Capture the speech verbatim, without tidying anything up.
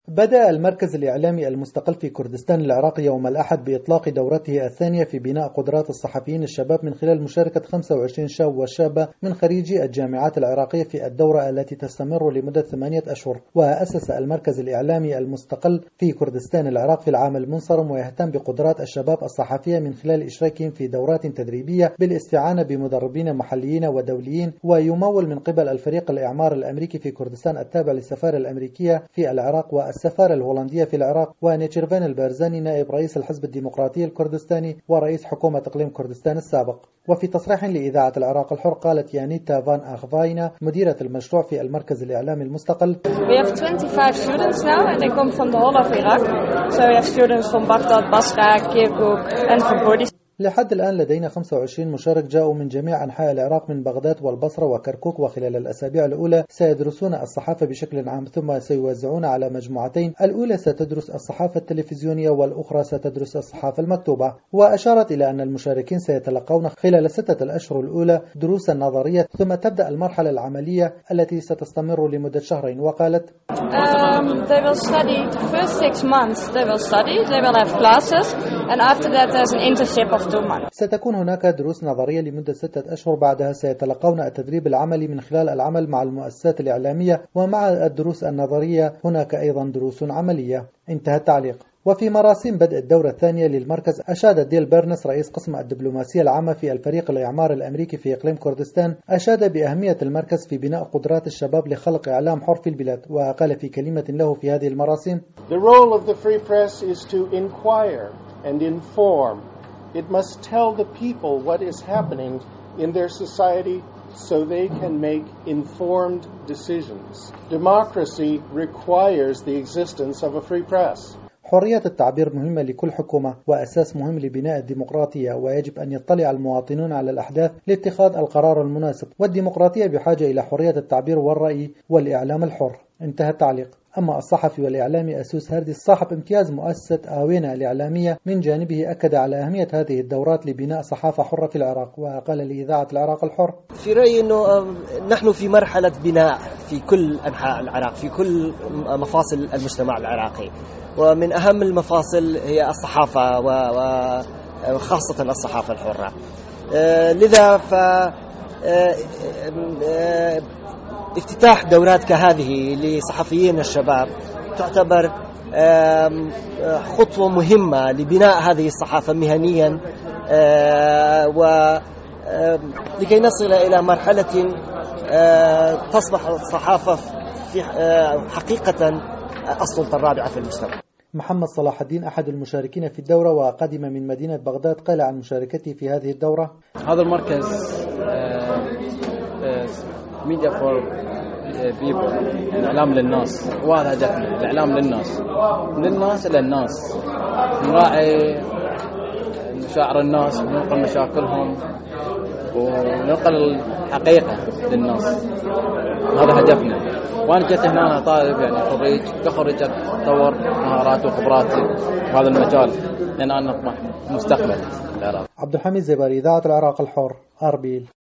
بدأ المركز الإعلامي المستقل في كردستان العراقي يوم الأحد بإطلاق دورته الثانية في بناء قدرات الصحفيين الشباب من خلال مشاركة خمسة وعشرين شاب وشابة من خريجي الجامعات العراقية في الدورة التي تستمر لمدة ثمانية أشهر. وأسس المركز الإعلامي المستقل في كردستان العراق في العام المنصرم، ويهتم بقدرات الشباب الصحفية من خلال إشراكهم في دورات تدريبية بالاستعانة بمدربين محليين ودوليين، ويمول من قبل الفريق الإعمار الأمريكي في كردستان التابع للسفارة الأمريكية في العراق والسفارة الهولندية في العراق. ونيتشيرفان البارزاني نائب رئيس الحزب الديمقراطي الكردستاني ورئيس حكومة إقليم كردستان السابق. وفي تصريح لإذاعة العراق الحر قالت يانيتا فان أخفاينا مديرة المشروع في المركز الإعلامي المستقل: We have twenty-five students now and they come from the whole of Iraq. So we have students from Baghdad, Basra, Kirkuk and from Kurdistan. لحد الآن لدينا خمسة وعشرين مشارك جاءوا من جميع أنحاء العراق من بغداد والبصرة وكركوك، وخلال الأسابيع الأولى سيدرسون الصحافة بشكل عام ثم سيوزعون على مجموعتين، الأولى ستدرس الصحافة التلفزيونية والأخرى ستدرس الصحافة المكتوبة. وأشارت إلى أن المشاركين سيتلقون خلال ستة الأشهر الأولى دروسا نظرية ثم تبدأ المرحلة العملية التي ستستمر لمدة شهرين. وقالت: Um, they will study the first six months. They will study. They will have classes, and after that there's an internship of two months. ستكون هناك دروس نظرية لمدة ستة أشهر، بعدها سيتلقون التدريب العملي من خلال العمل مع المؤسسات الإعلامية، ومع الدروس النظرية هناك أيضا دروس عملية. انتهى التعليق. وفي مراسم بدء الدورة الثانية للمركز، أشاد ديل بيرنس رئيس قسم الدبلوماسية العامة في الفريق الإعمار الأمريكي في إقليم كردستان، أشاد بأهمية المركز في بناء قدرات الشباب لخلق إعلام حر في البلاد. وقال في كلمة له في هذه المراسم: The role of the free press is to inquire and inform. It must tell the people what is happening in their society so they can make informed decisions. Democracy requires the existence of a free press. حرية التعبير مهمة لكل حكومة وأساس مهم لبناء الديمقراطية، ويجب أن يطلع المواطنون على الأحداث لاتخاذ القرار المناسب، والديمقراطية بحاجة إلى حرية التعبير والرأي والإعلام الحر. انتهى التعليق. أما الصحفي والإعلامي أسوس هاردي صاحب امتياز مؤسسة آوينا الإعلامية من جانبه أكد على أهمية هذه الدورات لبناء صحافة حرة في العراق. وقال لإذاعة العراق الحر: في رأيي أنه نحن في مرحلة بناء في كل أنحاء العراق، في كل مفاصل المجتمع العراقي، ومن أهم المفاصل هي الصحافة وخاصة الصحافة الحرة. لذا ف افتتاح دورات كهذه لصحفيين الشباب تعتبر خطوة مهمة لبناء هذه الصحافة مهنيا، ولكي نصل إلى مرحلة تصبح الصحافة في حقيقة السلطة الرابعة في المجتمع. محمد صلاح الدين أحد المشاركين في الدورة وقادم من مدينة بغداد قال عن مشاركته في هذه الدورة: هذا المركز ميديا فور بيبل، الإعلام للناس، وهذا هدفنا، الإعلام للناس، من الناس إلى الناس، نراعي مشاعر الناس وننقل مشاكلهم وننقل الحقيقة للناس، هذا هدفنا. وأنا جيت هنا طالب يعني خريج، كخريج أطور مهاراتي وخبراتي في هذا المجال لأن أنا أطمح مستقبل العراق. عبد الحميد زباري، إذاعة العراق الحر، أربيل.